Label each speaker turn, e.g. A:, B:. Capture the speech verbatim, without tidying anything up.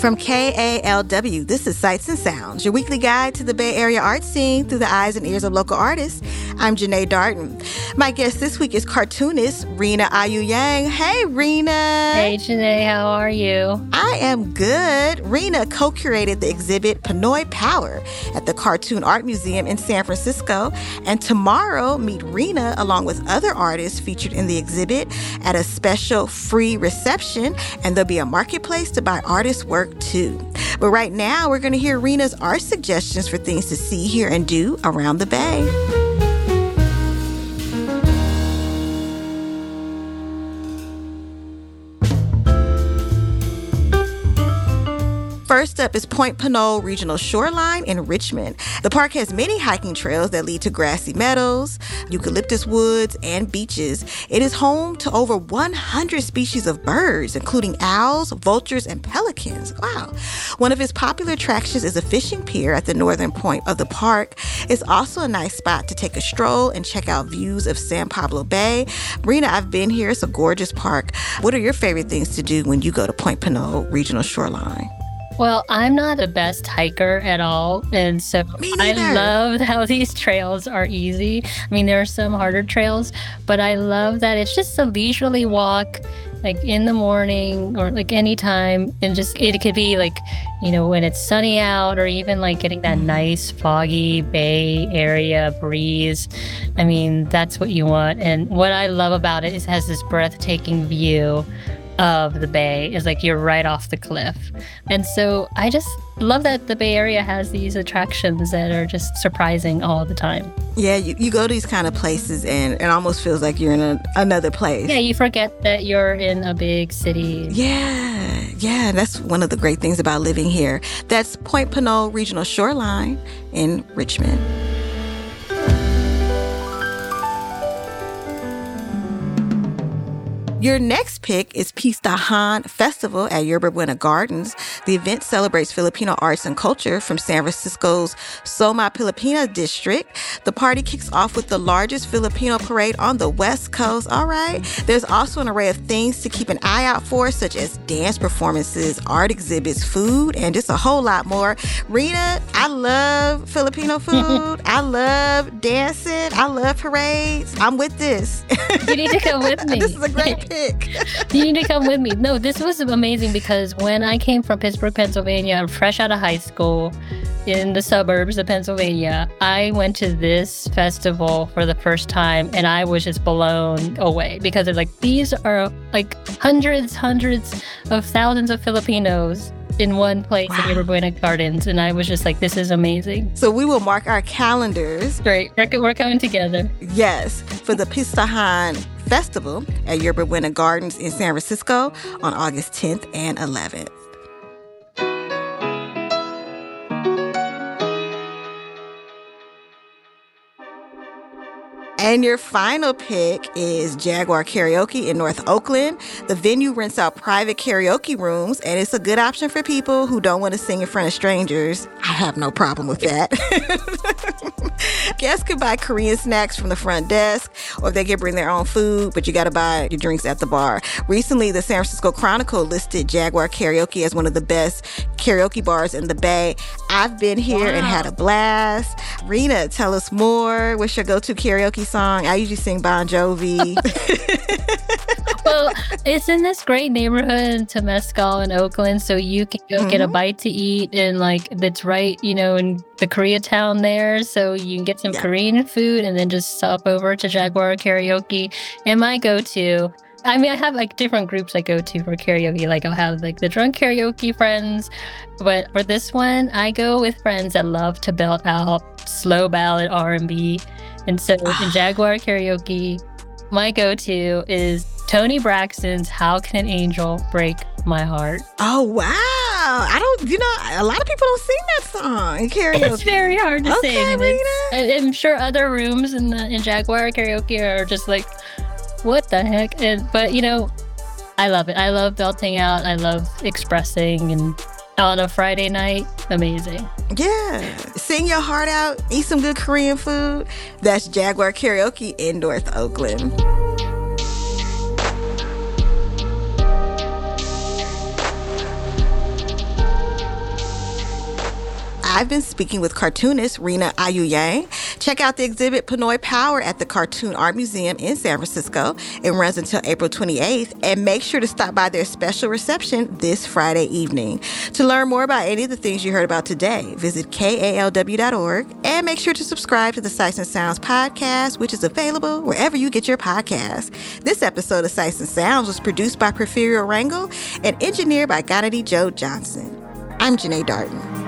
A: From K A L W, this is Sights and Sounds, your weekly guide to the Bay Area art scene through the eyes and ears of local artists. I'm Janae Darton. My guest this week is cartoonist Rena Ayu-Yang. Hey, Rena.
B: Hey, Janae. How are you?
A: I am good. Rena co-curated the exhibit Pinoy Power at the Cartoon Art Museum in San Francisco. And tomorrow, meet Rena along with other artists featured in the exhibit at a special free reception. And there'll be a marketplace to buy artists' work too. But right now, we're going to hear Rena's art suggestions for things to see, hear, and do around the Bay. First up is Point Pinole Regional Shoreline in Richmond. The park has many hiking trails that lead to grassy meadows, eucalyptus woods, and beaches. It is home to over one hundred species of birds, including owls, vultures, and pelicans. Wow. One of its popular attractions is a fishing pier at the northern point of the park. It's also a nice spot to take a stroll and check out views of San Pablo Bay. Rena, I've been here. It's a gorgeous park. What are your favorite things to do when you go to Point Pinole Regional Shoreline?
B: Well, I'm not the best hiker at all, and so I love how these trails are easy. I mean, there are some harder trails, but I love that it's just a leisurely walk, like in the morning or like anytime, and just it could be like, you know, when it's sunny out, or even like getting that nice foggy Bay Area breeze. I mean, that's what you want. And what I love about it is it has this breathtaking view of the bay. Is like you're right off the cliff. And so I just love that the Bay Area has these attractions that are just surprising all the time.
A: Yeah, you, you go to these kind of places and it almost feels like you're in a, another place.
B: Yeah, you forget that you're in a big city.
A: Yeah, yeah, that's one of the great things about living here. That's Point Pinole Regional Shoreline in Richmond. Your next pick is Pistahan Festival at Yerba Buena Gardens. The event celebrates Filipino arts and culture from San Francisco's Soma Pilipina district. The party kicks off with the largest Filipino parade on the West Coast. All right. There's also an array of things to keep an eye out for, such as dance performances, art exhibits, food, and just a whole lot more. Rena, I love Filipino food. I love dancing. I love parades. I'm with this.
B: You need to come with me.
A: This is a great pick.
B: You need to come with me. No, this was amazing because when I came from Pittsburgh, Pennsylvania, I'm fresh out of high school in the suburbs of Pennsylvania, I went to this festival for the first time and I was just blown away because they're like, these are like hundreds, hundreds of thousands of Filipinos in one place wow. at Yerba Buena Gardens. And I was just like, this is amazing.
A: So we will mark our calendars.
B: Great. We're, we're coming together.
A: Yes. For the Pistahan Festival at Yerba Buena Gardens in San Francisco on August tenth and eleventh. And your final pick is Jaguar Karaoke in North Oakland. The venue rents out private karaoke rooms, and it's a good option for people who don't want to sing in front of strangers. I have no problem with that. Guests can buy Korean snacks from the front desk, or they can bring their own food, but you got to buy your drinks at the bar. Recently, the San Francisco Chronicle listed Jaguar Karaoke as one of the best karaoke bars in the Bay. I've been here wow. and had a blast. Rena, tell us more. What's your go-to karaoke song? I usually sing Bon Jovi.
B: Well, it's in this great neighborhood in Temescal in Oakland, so you can go mm-hmm. get a bite to eat, and like that's right, you know, in the Koreatown there, so you can get some yeah. Korean food and then just stop over to Jaguar Karaoke. And my go-to, I mean, I have like different groups I go to for karaoke. Like I'll have like the drunk karaoke friends, but for this one, I go with friends that love to belt out slow ballad R and B. And so in Jaguar Karaoke, my go-to is Toni Braxton's How Can an Angel Break My Heart.
A: Oh, wow. I don't, you know, a lot of people don't sing that song in karaoke.
B: It's very hard to
A: okay,
B: sing.
A: Rena.
B: I'm sure other rooms in the in Jaguar Karaoke are just like, what the heck? And, but, you know, I love it. I love belting out. I love expressing, and on a Friday night, amazing.
A: Yeah. Sing your heart out. Eat some good Korean food. That's Jaguar Karaoke in North Oakland. I've been speaking with cartoonist Rena Ayuyang. Check out the exhibit Pinoy Power at the Cartoon Art Museum in San Francisco. It runs until April twenty-eighth, and make sure to stop by their special reception this Friday evening. To learn more about any of the things you heard about today, visit K A L W dot org and make sure to subscribe to the Sights and Sounds podcast, which is available wherever you get your podcasts. This episode of Sights and Sounds was produced by Porfirio Rangel and engineered by Gennady Joe Johnson. I'm Janae Darden.